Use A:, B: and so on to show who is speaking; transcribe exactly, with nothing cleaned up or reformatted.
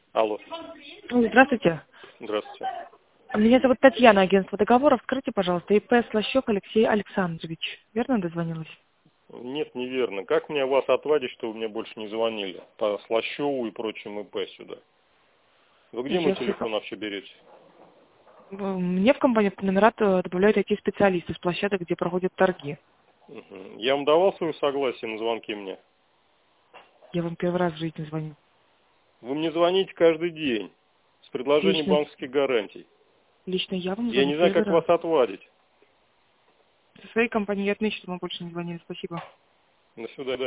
A: Алло.
B: Здравствуйте.
A: Здравствуйте.
B: Меня зовут Татьяна, агентство договоров. Скажите, пожалуйста, ИП Слащев Алексей Александрович. Верно дозвонилась?
A: Нет, неверно. Как мне вас отвадить, что вы мне больше не звонили? По Слащеву и прочим ИП сюда. Вы где мой
B: Если...
A: телефон вообще берете?
B: Мне в компанию номера добавляют ай ти-специалисты с площадок, где проходят торги.
A: Угу. Я вам давал свое согласие на звонки мне?
B: Я вам первый раз в жизни звоню.
A: Вы мне звоните каждый день с предложением
B: Лично,
A: банковских гарантий.
B: лично я вам
A: Я
B: звоню
A: не знаю,
B: первый
A: как
B: раз.
A: вас отвадить.
B: Со своей компанией я отмечу, что мы больше не звонили. Спасибо.
A: До свидания.